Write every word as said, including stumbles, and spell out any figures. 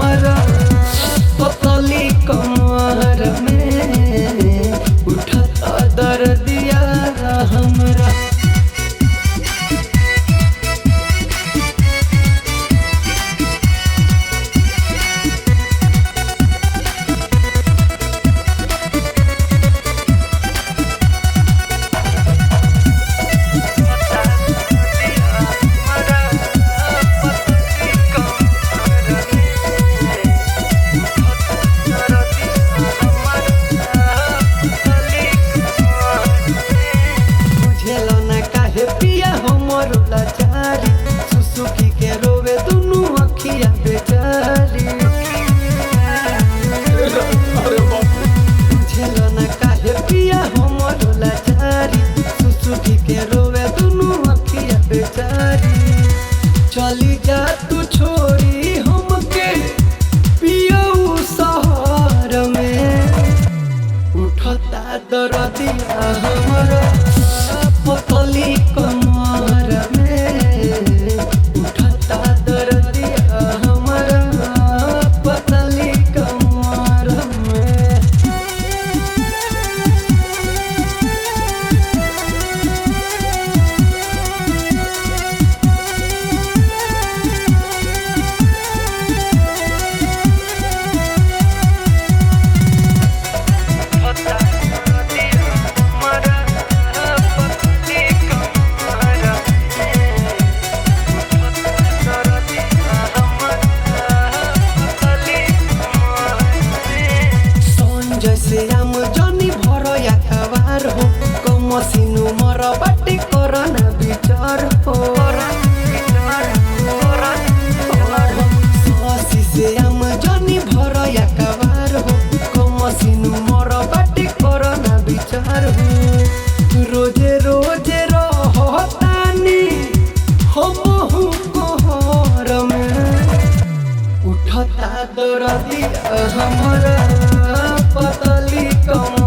हमारा पतली कमर में उठता दर्दिया हमरा। सुसुकी के रोवे दुनू अखिया बेचारी, बुझेलो ना काहे पिया हमर लाचारी। सुसुकी के रोवे दुनू अखिया बेचारी। चली जा तू छोड़ी हमके पियऊ शहर में, उठता दर्दिया हमरा पतली कमर में, उठता दर्दिया हमरा पतली कमर में। जैसे आम जनी भर या खबार हो, कमसिनु मर बाटी करना विचार हो। ससी से आम जनी भर या खबार हो, कमसिनु मर बाटी करना विचार हो। रोजे रोजे रहतानी हमहु कहर में, उठता दर्दिया हमरा पतली कमर।